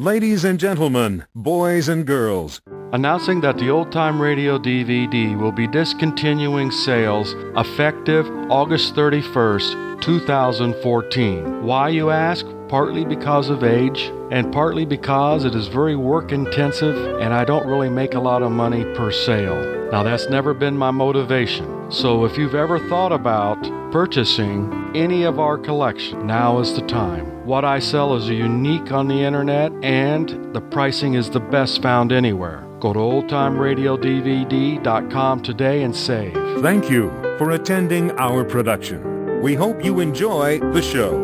Ladies and gentlemen, boys and girls, announcing that the Old Time Radio DVD will be discontinuing sales effective August 31st, 2014. Why, you ask? Partly because of age, and partly because it is very work-intensive, and I don't really make a lot of money per sale. Now, that's never been my motivation. So if you've ever thought about purchasing any of our collection, now is the time. What I sell is unique on the internet, and the pricing is the best found anywhere. Go to oldtimeradiodvd.com today and save. Thank you for attending our production. We hope you enjoy the show.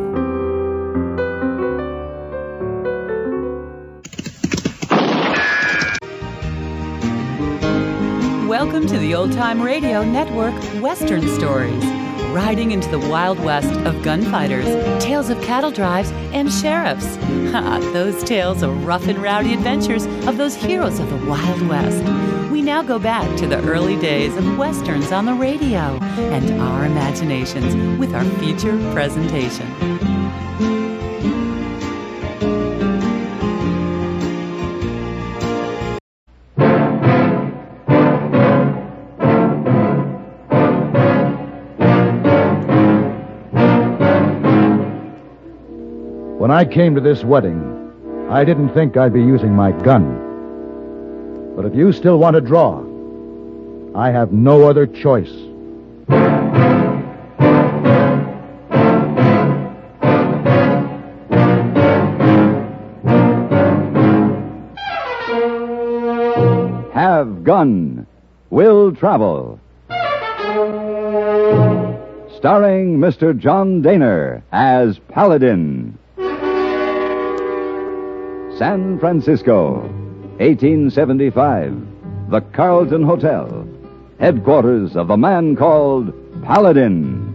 Welcome to the Old Time Radio Network Western Stories. Riding into the Wild West of gunfighters, tales of cattle drives, and sheriffs. Those tales of rough and rowdy adventures of those heroes of the Wild West. We now go back to the early days of Westerns on the radio and our imaginations with our feature presentation. When I came to this wedding, I didn't think I'd be using my gun. But if you still want to draw, I have no other choice. Have Gun, Will Travel. Starring Mr. John Dehner as Paladin. San Francisco, 1875. The Carlton Hotel, headquarters of a man called Paladin.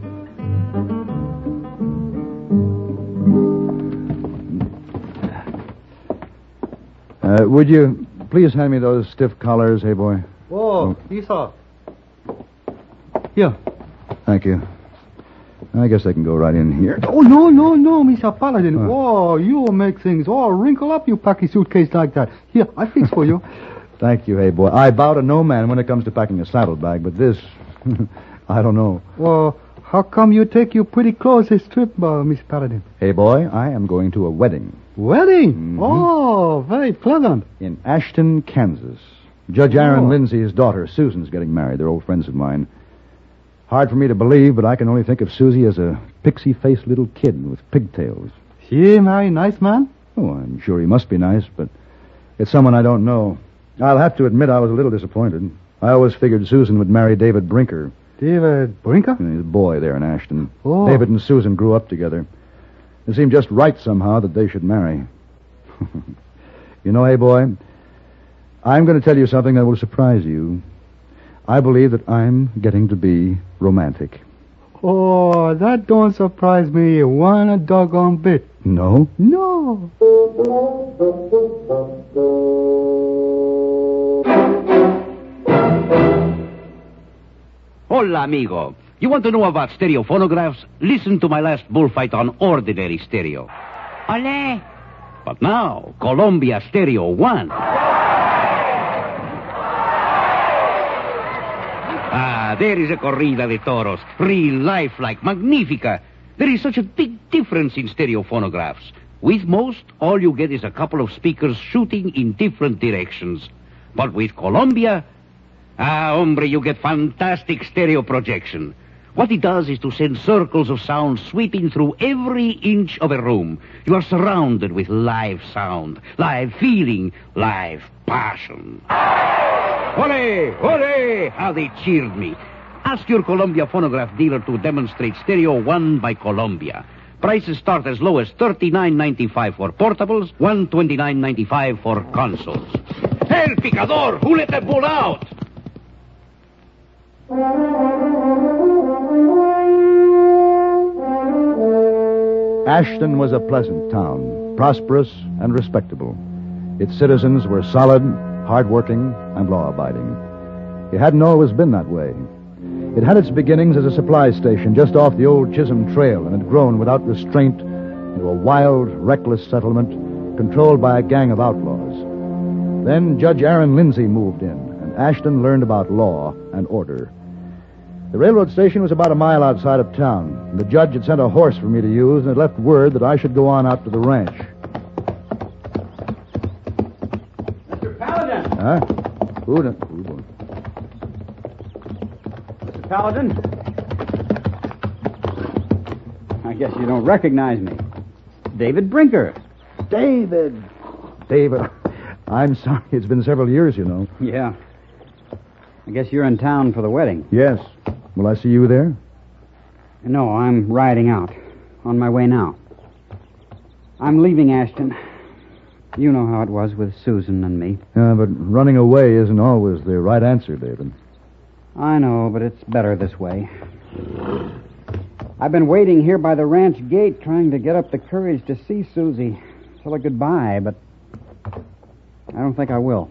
Would you please hand me those stiff collars, hey boy? Oh, Esau. Here. Thank you. I guess I can go right in here. Oh, no, Mr. Paladin. Oh, you make things all wrinkle up, you pack a suitcase like that. Here, I fix for you. Thank you, hey boy. I bow to no man when it comes to packing a saddlebag, but this, I don't know. Well, how come you take your pretty clothes this trip, Miss Paladin? Hey boy, I am going to a wedding. Wedding? Mm-hmm. Oh, very pleasant. In Ashton, Kansas. Judge Aaron Lindsay's daughter, Susan's getting married. They're old friends of mine. Hard for me to believe, but I can only think of Susie as a pixie-faced little kid with pigtails. She marry nice man? Oh, I'm sure he must be nice, but it's someone I don't know. I'll have to admit I was a little disappointed. I always figured Susan would marry David Brinker. David Brinker? He's a boy there in Ashton. Oh. David and Susan grew up together. It seemed just right somehow that they should marry. You know, hey boy, I'm going to tell you something that will surprise you. I believe that I'm getting to be romantic. Oh, that don't surprise me one doggone bit. No? No. Hola, amigo. You want to know about stereo phonographs? Listen to my last bullfight on ordinary stereo. Ole. But now, Columbia Stereo 1. There is a corrida de toros, real life-like, magnifica. There is such a big difference in stereo phonographs. With most, all you get is a couple of speakers shooting in different directions. But with Columbia, hombre, you get fantastic stereo projection. What it does is to send circles of sound sweeping through every inch of a room. You are surrounded with live sound, live feeling, live passion. Ole! Ole! How they cheered me. Ask your Columbia phonograph dealer to demonstrate Stereo 1 by Columbia. Prices start as low as $39.95 for portables, $129.95 for consoles. El Picador! Who let that bull out? Ashton was a pleasant town, prosperous and respectable. Its citizens were solid, hard-working, and law-abiding. It hadn't always been that way. It had its beginnings as a supply station just off the old Chisholm Trail and had grown without restraint into a wild, reckless settlement controlled by a gang of outlaws. Then Judge Aaron Lindsay moved in, and Ashton learned about law and order. The railroad station was about a mile outside of town. The judge had sent a horse for me to use and had left word that I should go on out to the ranch. Mr. Paladin! Huh? Who? Mr. Paladin? I guess you don't recognize me. David Brinker. David! I'm sorry. It's been several years, you know. Yeah. I guess you're in town for the wedding. Yes. Will I see you there? No, I'm riding out. On my way now. I'm leaving Ashton. You know how it was with Susan and me. But running away isn't always the right answer, David. I know, but it's better this way. I've been waiting here by the ranch gate trying to get up the courage to see Susie. Tell her goodbye, but I don't think I will.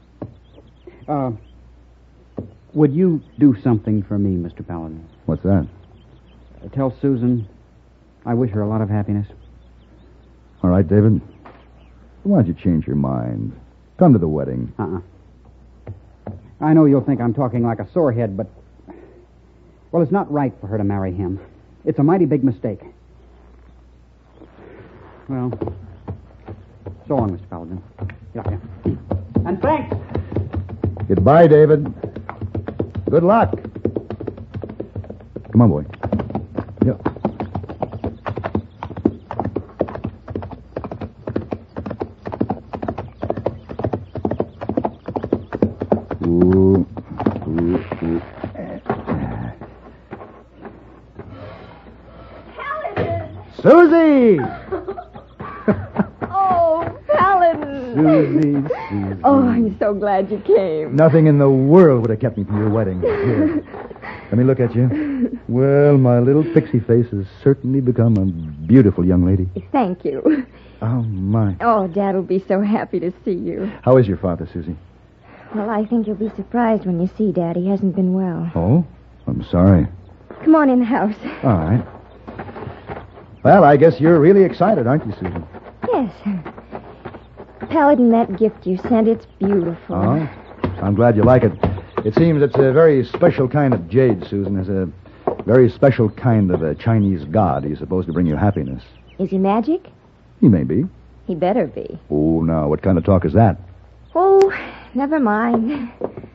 Would you do something for me, Mr. Paladin? What's that? Tell Susan I wish her a lot of happiness. All right, David. Why don't you change your mind? Come to the wedding. I know you'll think I'm talking like a sorehead, but... Well, it's not right for her to marry him. It's a mighty big mistake. Well, so long, Mr. Paladin. Yeah. And thanks! Goodbye, David. Good luck. Come on, boy. Yeah. Ooh. Susie! Oh, Paladin. Susie. Oh, I'm so glad you came. Nothing in the world would have kept me from your wedding. Here, let me look at you. Well, my little pixie face has certainly become a beautiful young lady. Thank you. Oh, my. Oh, Dad will be so happy to see you. How is your father, Susie? Well, I think you'll be surprised when you see Dad. He hasn't been well. Oh? I'm sorry. Come on in the house. All right. Well, I guess you're really excited, aren't you, Susan? Yes. Paladin, that gift you sent, it's beautiful. Oh? I'm glad you like it. It seems it's a very special kind of jade, Susan. It's a very special kind of a Chinese god. He's supposed to bring you happiness. Is he magic? He may be. He better be. Oh, now, what kind of talk is that? Oh, never mind.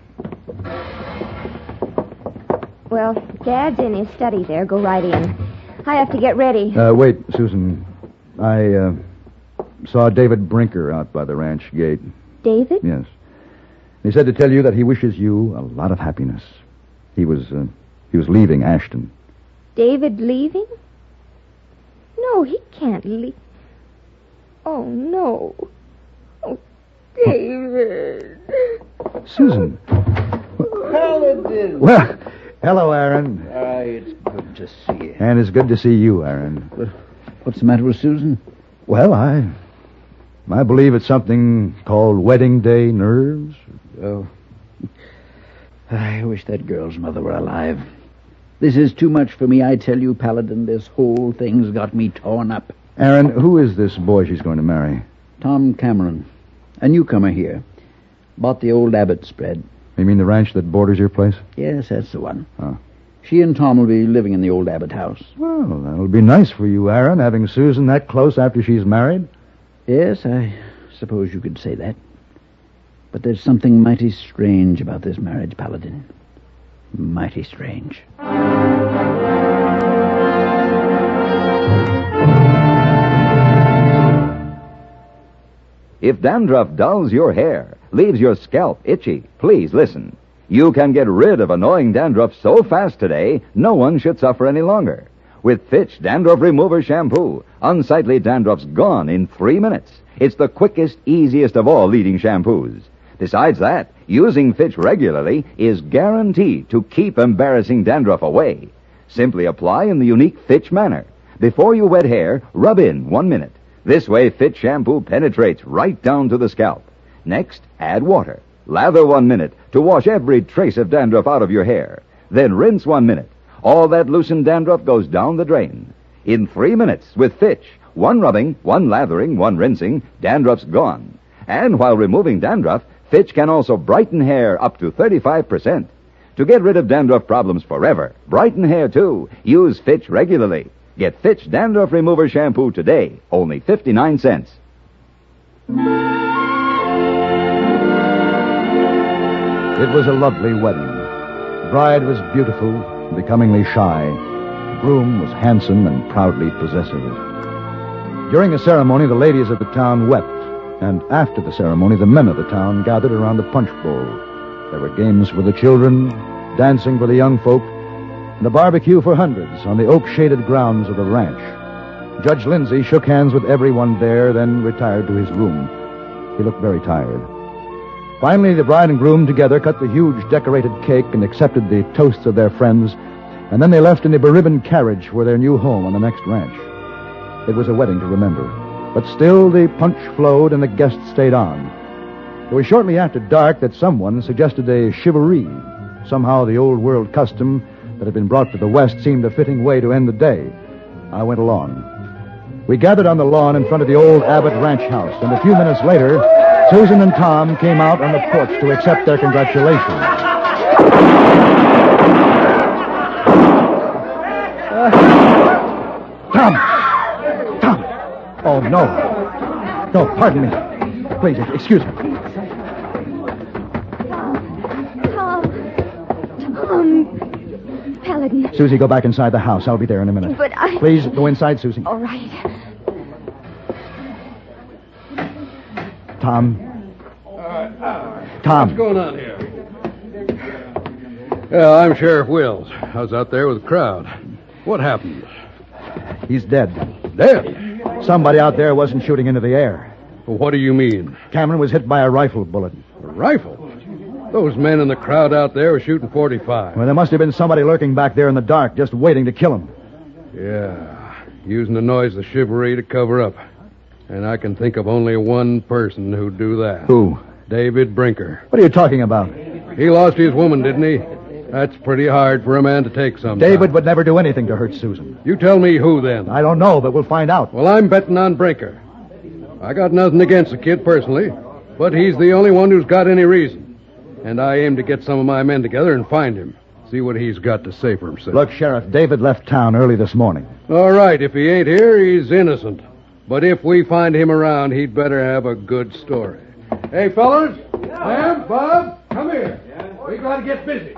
Well, Dad's in his study there. Go right in. I have to get ready. Wait, Susan. I saw David Brinker out by the ranch gate. David? Yes. He said to tell you that he wishes you a lot of happiness. He was leaving Ashton. David leaving? No, he can't leave. Oh, no. Oh, David. Susan. Paladin. Well, hello, Aaron. It's good to see you. And it's good to see you, Aaron. What's the matter with Susan? Well, I believe it's something called wedding day nerves. Oh. I wish that girl's mother were alive. This is too much for me, I tell you, Paladin. This whole thing's got me torn up. Aaron, who is this boy she's going to marry? Tom Cameron. A newcomer here. Bought the old Abbott spread. You mean the ranch that borders your place? Yes, that's the one. Oh. She and Tom will be living in the old Abbott house. Well, that'll be nice for you, Aaron, having Susan that close after she's married. Yes, I suppose you could say that. But there's something mighty strange about this marriage, Paladin. Mighty strange. If dandruff dulls your hair, leaves your scalp itchy, please listen. You can get rid of annoying dandruff so fast today, no one should suffer any longer. With Fitch Dandruff Remover Shampoo, unsightly dandruff's gone in 3 minutes. It's the quickest, easiest of all leading shampoos. Besides that, using Fitch regularly is guaranteed to keep embarrassing dandruff away. Simply apply in the unique Fitch manner. Before you wet hair, rub in 1 minute. This way, Fitch shampoo penetrates right down to the scalp. Next, add water. Lather 1 minute to wash every trace of dandruff out of your hair. Then rinse 1 minute. All that loosened dandruff goes down the drain. In 3 minutes, with Fitch, one rubbing, one lathering, one rinsing, dandruff's gone. And while removing dandruff, Fitch can also brighten hair up to 35%. To get rid of dandruff problems forever, brighten hair too, use Fitch regularly. Get Fitch Dandruff Remover Shampoo today, only 59 cents. It was a lovely wedding. The bride was beautiful, becomingly shy. The groom was handsome and proudly possessive. During the ceremony, the ladies of the town wept, and after the ceremony, the men of the town gathered around the punch bowl. There were games for the children, dancing for the young folk, and a barbecue for hundreds on the oak-shaded grounds of the ranch. Judge Lindsay shook hands with everyone there, then retired to his room. He looked very tired. Finally, the bride and groom together cut the huge decorated cake and accepted the toasts of their friends, and then they left in a beribboned carriage for their new home on the next ranch. It was a wedding to remember, but still the punch flowed and the guests stayed on. It was shortly after dark that someone suggested a shivaree. Somehow the old-world custom that had been brought to the West seemed a fitting way to end the day. I went along. We gathered on the lawn in front of the old Abbott Ranch house, and a few minutes later, Susan and Tom came out on the porch to accept their congratulations. Tom! Oh, no. No, pardon me. Please, excuse me. Tom. Paladin. Susie, go back inside the house. I'll be there in a minute. But I... Please, go inside, Susie. All right. Tom. What's going on here? Yeah, I'm Sheriff Wills. I was out there with the crowd. What happened? He's dead. Dead? Somebody out there wasn't shooting into the air. Well, what do you mean? Cameron was hit by a rifle bullet. A rifle? Those men in the crowd out there were shooting .45. Well, there must have been somebody lurking back there in the dark, just waiting to kill him. Yeah, using the noise of chivalry to cover up. And I can think of only one person who'd do that. Who? David Brinker. What are you talking about? He lost his woman, didn't he? That's pretty hard for a man to take sometimes. David would never do anything to hurt Susan. You tell me who, then. I don't know, but we'll find out. Well, I'm betting on Brinker. I got nothing against the kid personally, but he's the only one who's got any reason. And I aim to get some of my men together and find him. See what he's got to say for himself. Look, Sheriff, David left town early this morning. All right, if he ain't here, he's innocent. But if we find him around, he'd better have a good story. Hey, fellas. Sam, Bob, come here. We got to get busy.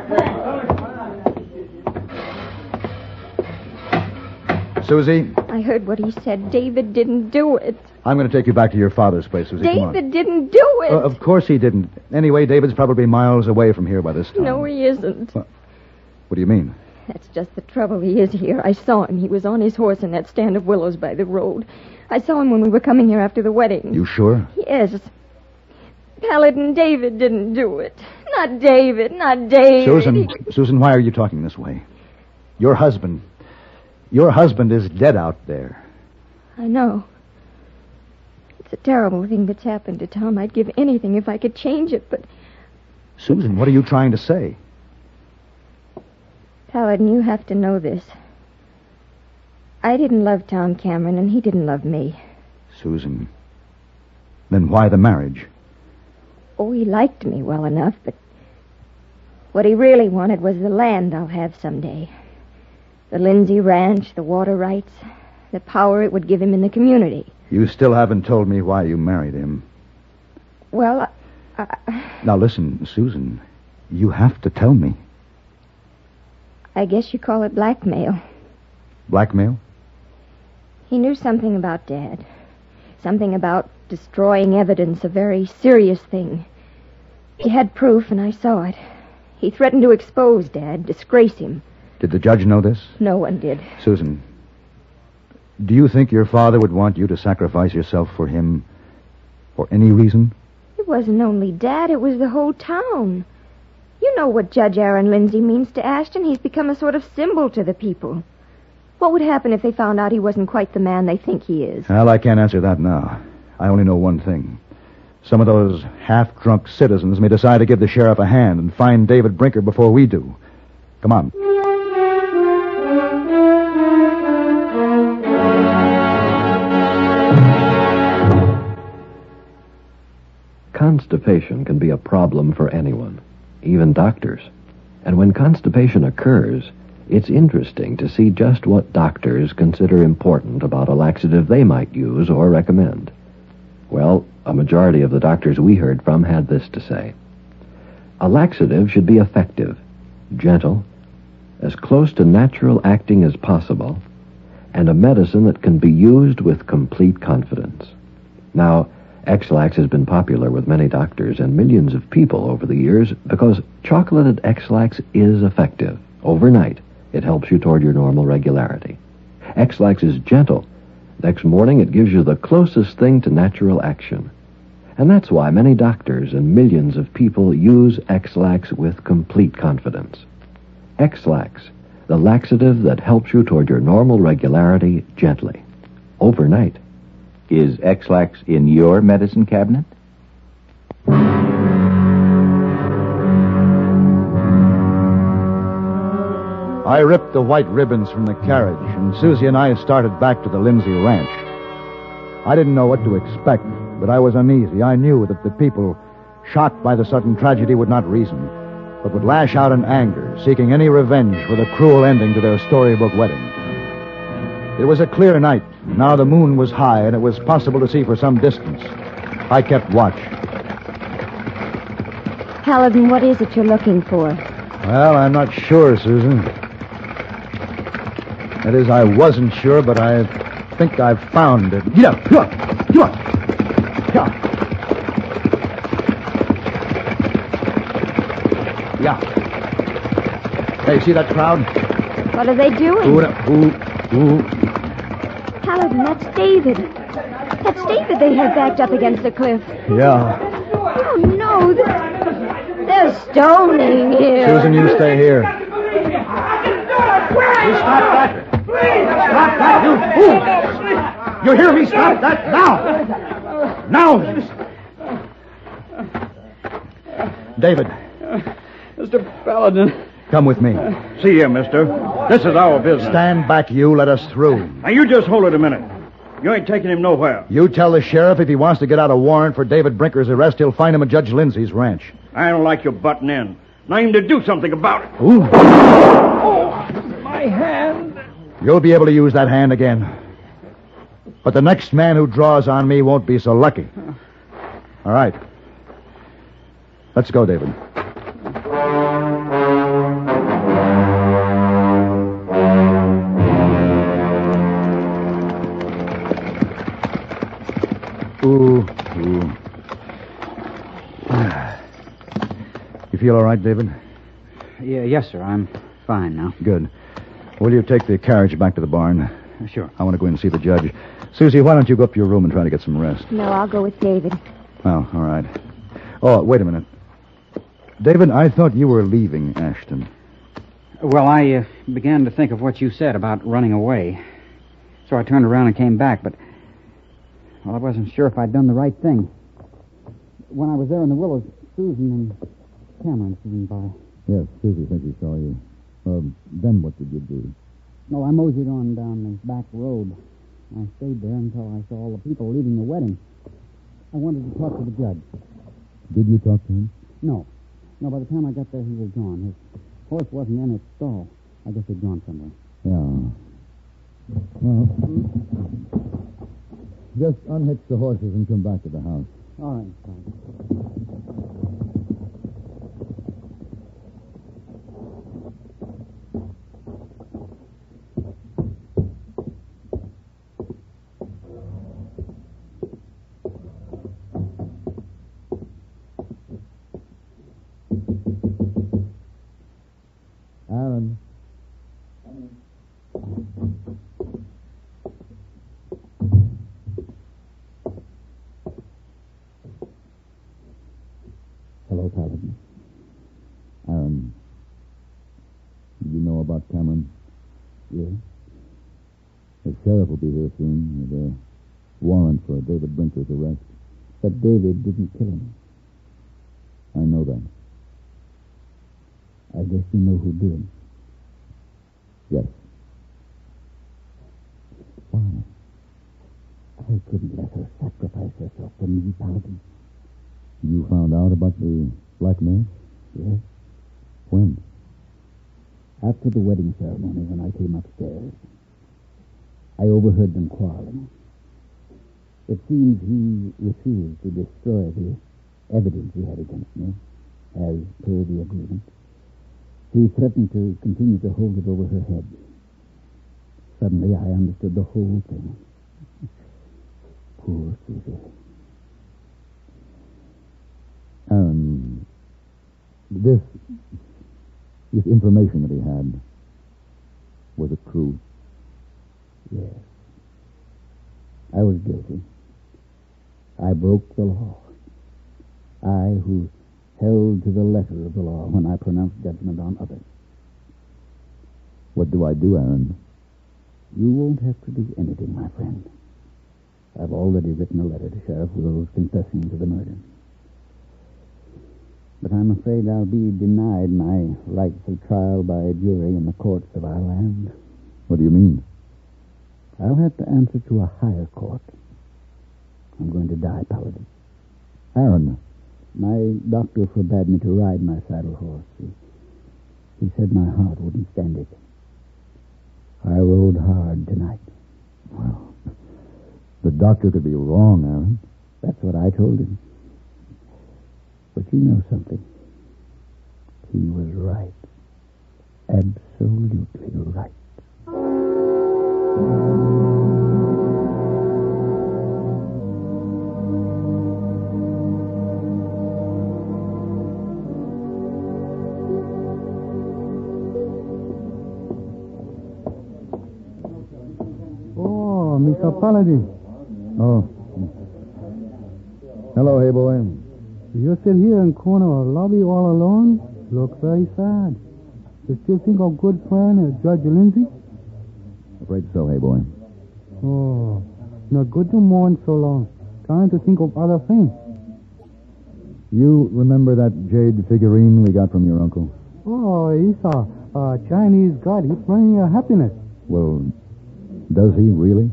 Susie? I heard what he said. David didn't do it. I'm going to take you back to your father's place, Susie. David didn't do it. Of course he didn't. Anyway, David's probably miles away from here by this time. No, he isn't. What do you mean? That's just the trouble. He is here. I saw him. He was on his horse in that stand of willows by the road. I saw him when we were coming here after the wedding. You sure? Yes. Paladin, David didn't do it. Not David, not David. Susan, why are you talking this way? Your husband is dead out there. I know. It's a terrible thing that's happened to Tom. I'd give anything if I could change it, but... Susan, what are you trying to say? Paladin, you have to know this. I didn't love Tom Cameron, and he didn't love me. Susan, then why the marriage? Oh, he liked me well enough, but what he really wanted was the land I'll have someday. The Lindsay Ranch, the water rights, the power it would give him in the community. You still haven't told me why you married him. Well, Now listen, Susan, you have to tell me. I guess you call it blackmail. Blackmail? He knew something about Dad. Something about destroying evidence, a very serious thing. He had proof, and I saw it. He threatened to expose Dad, disgrace him. Did the judge know this? No one did. Susan, do you think your father would want you to sacrifice yourself for him for any reason? It wasn't only Dad, it was the whole town. You know what Judge Aaron Lindsay means to Ashton. He's become a sort of symbol to the people. What would happen if they found out he wasn't quite the man they think he is? Well, I can't answer that now. I only know one thing. Some of those half-drunk citizens may decide to give the sheriff a hand and find David Brinker before we do. Come on. Constipation can be a problem for anyone, even doctors. And when constipation occurs, it's interesting to see just what doctors consider important about a laxative they might use or recommend. Well, a majority of the doctors we heard from had this to say. A laxative should be effective, gentle, as close to natural acting as possible, and a medicine that can be used with complete confidence. Now, X-Lax has been popular with many doctors and millions of people over the years because chocolated X-Lax is effective. Overnight, it helps you toward your normal regularity. X-Lax is gentle. Next morning, it gives you the closest thing to natural action. And that's why many doctors and millions of people use X-Lax with complete confidence. X-Lax, the laxative that helps you toward your normal regularity gently. Overnight. Is X-Lax in your medicine cabinet? I ripped the white ribbons from the carriage, and Susie and I started back to the Lindsay Ranch. I didn't know what to expect, but I was uneasy. I knew that the people shocked by the sudden tragedy would not reason, but would lash out in anger, seeking any revenge for the cruel ending to their storybook wedding. It was a clear night. Now the moon was high, and it was possible to see for some distance. I kept watch. Paladin, what is it you're looking for? Well, I'm not sure, Susan. That is, I wasn't sure, but I think I've found it. Get up! Come on! Come on! Come on! Yeah. Hey, see that crowd? What are they doing? Ooh. Paladin, that's David. That's David they had backed up against the cliff. Yeah. Oh, no. They're stoning him. Susan, you stay here. You stop that. Stop that, you fool. You hear me? Stop that now. Now. David. Mr. Paladin. Come with me. See here, mister. This is our business. Stand back, you. Let us through. Now, you just hold it a minute. You ain't taking him nowhere. You tell the sheriff if he wants to get out a warrant for David Brinker's arrest, he'll find him at Judge Lindsay's ranch. I don't like you butting in. And I aim to do something about it. Ooh. Oh, my hand. You'll be able to use that hand again. But the next man who draws on me won't be so lucky. All right. Let's go, David. Ooh. You feel all right, David? Yeah, yes, sir. I'm fine now. Good. Will you take the carriage back to the barn? Sure. I want to go in and see the judge. Susie, why don't you go up to your room and try to get some rest? No, I'll go with David. Oh, all right. Oh, wait a minute. David, I thought you were leaving Ashton. Well, I began to think of what you said about running away. So I turned around and came back, but... Well, I wasn't sure if I'd done the right thing. When I was there in the willows, Susan and Cameron came by. Yes, Susie said she saw you. Then what did you do? No, I moseyed on down the back road. I stayed there until I saw all the people leaving the wedding. I wanted to talk to the judge. Did you talk to him? No. No, by the time I got there, he was gone. His horse wasn't in its stall. I guess he'd gone somewhere. Yeah. Well, just unhitch the horses and come back to the house. All right, fine. Aaron. Hello, Paladin. Aaron, you know about Cameron? Yes. The sheriff will be here soon with a warrant for David Brinker's arrest. But David didn't kill him. I know that. I guess you know who did. Yes. Why? I couldn't let her sacrifice herself for me, Paladin. You found out about the black mare? Yes. When? After the wedding ceremony, when I came upstairs, I overheard them quarreling. It seems he refused to destroy the evidence he had against me, as per the agreement. He threatened to continue to hold it over her head. Suddenly, I understood the whole thing. Poor Susie. Aaron, this information that he had, was it true? Yes. I was guilty. I broke the law. I who held to the letter of the law when I pronounced judgment on others. What do I do, Aaron? You won't have to do anything, my friend. I've already written a letter to Sheriff Wills confessing to the murder. But I'm afraid I'll be denied my rightful trial by a jury in the courts of our land. What do you mean? I'll have to answer to a higher court. I'm going to die, Paladin. Aaron. My doctor forbade me to ride my saddle horse. He said my heart wouldn't stand it. I rode hard tonight. Well, the doctor could be wrong, Aaron. That's what I told him. But you know something. He was right. Absolutely right. Oh, Mr. Paladin. Oh. Hello, hey boy. You sit here in corner of the lobby all alone? Look very sad. You still think of good friend Judge Lindsay? Afraid so, hey boy. Oh, not good to mourn so long. Trying to think of other things. You remember that jade figurine we got from your uncle? Oh, he's a Chinese god. He brings you happiness. Well, does he really?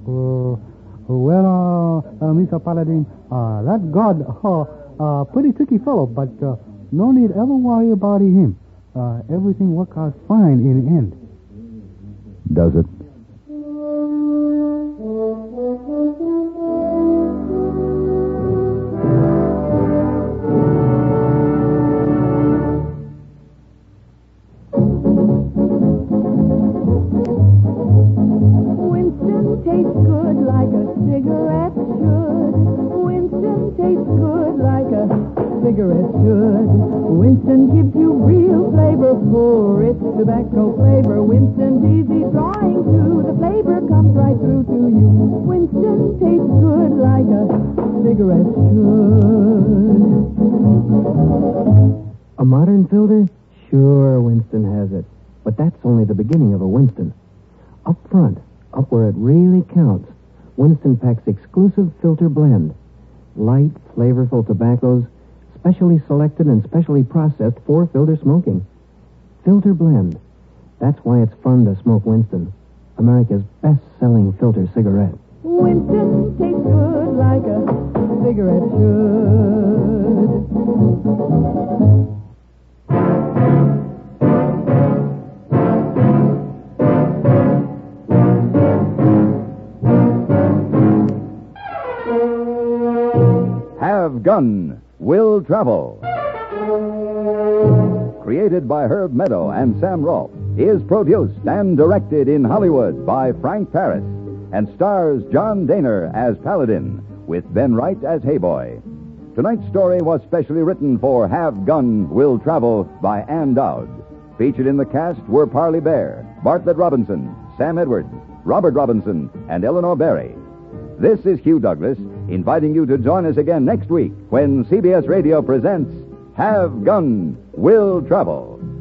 Mr. Paladin, that god, pretty tricky fellow, but no need ever worry about him. Everything works out fine in the end. Does it? Winston tastes good like a cigarette should. Winston tastes good like a cigarette should. Winston gives you real flavor for its tobacco flavor. Winston's easy drawing too. The flavor comes right through to you. Winston tastes good like a cigarette should. A modern filter? Sure, Winston has it. But that's only the beginning of a Winston. Up front, up where it really counts, Winston packs exclusive filter blend. Light, flavorful tobaccos, specially selected and specially processed for filter smoking. Filter blend. That's why it's fun to smoke Winston, America's best-selling filter cigarette. Winston tastes good like a cigarette should. Have Gun Will Travel. Created by Herb Meadow and Sam Rolfe, is produced and directed in Hollywood by Frank Paris, and stars John Daner as Paladin, with Ben Wright as Hayboy. Tonight's story was specially written for Have Gun Will Travel by Ann Dowd. Featured in the cast were Parley Bear, Bartlett Robinson, Sam Edwards, Robert Robinson, and Eleanor Berry. This is Hugh Douglas, inviting you to join us again next week when CBS Radio presents Have Gun Will Travel.